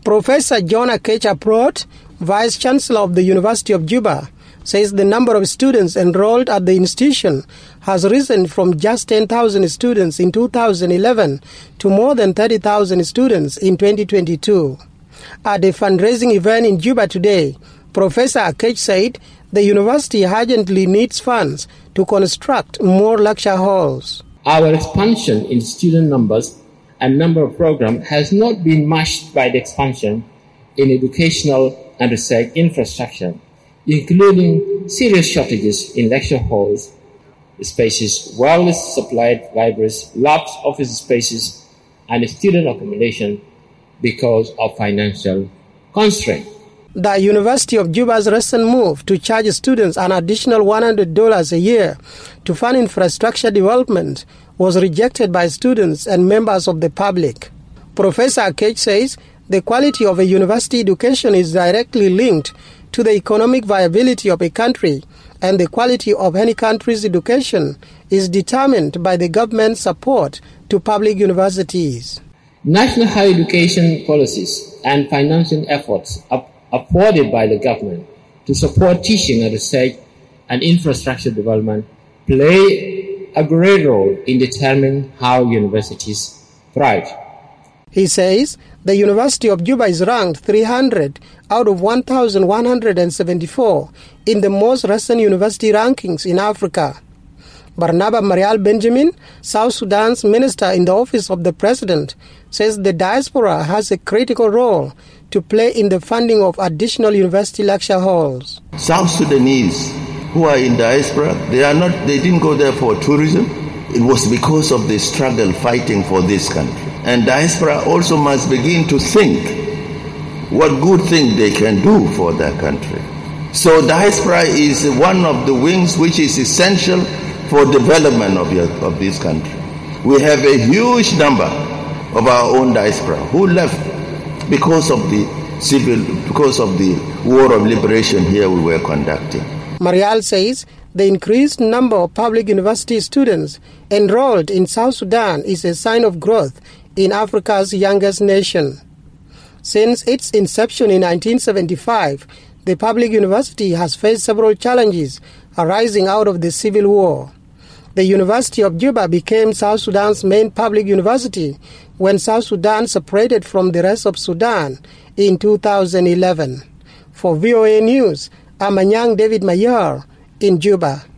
Professor John Akech Aprot, Vice Chancellor of the University of Juba, says the number of students enrolled at the institution has risen from just 10,000 students in 2011 to more than 30,000 students in 2022. At a fundraising event in Juba today, Professor Akech said the university urgently needs funds to construct more lecture halls. Our expansion in student numbers and number of programs has not been matched by the expansion in educational and research infrastructure, including serious shortages in lecture halls, spaces, well-supplied libraries, labs, office spaces, and student accommodation because of financial constraints. The University of Juba's recent move to charge students an additional $100 a year to fund infrastructure development was rejected by students and members of the public. Professor Akech says the quality of a university education is directly linked to the economic viability of a country, and the quality of any country's education is determined by the government's support to public universities. National higher education policies and financial efforts afforded by the government to support teaching and research and infrastructure development play a great role in determining how universities thrive. He says the University of Juba is ranked 300 out of 1,174 in the most recent university rankings in Africa. Barnaba Marial Benjamin, South Sudan's minister in the office of the president, says the diaspora has a critical role to play in the funding of additional university lecture halls. South Sudanese who are in diaspora, they didn't go there for tourism. It was because of the struggle fighting for this country. And diaspora also must begin to think what good thing they can do for their country. So diaspora is one of the wings which is essential for development of this country. We have a huge number of our own diaspora who left because of the war of liberation here we were conducting. Marial says the increased number of public university students enrolled in South Sudan is a sign of growth in Africa's youngest nation. Since its inception in 1975, the public university has faced several challenges arising out of the civil war. The University of Juba became South Sudan's main public university when South Sudan separated from the rest of Sudan in 2011. For VOA News, I'm Anyang David Mayer in Juba.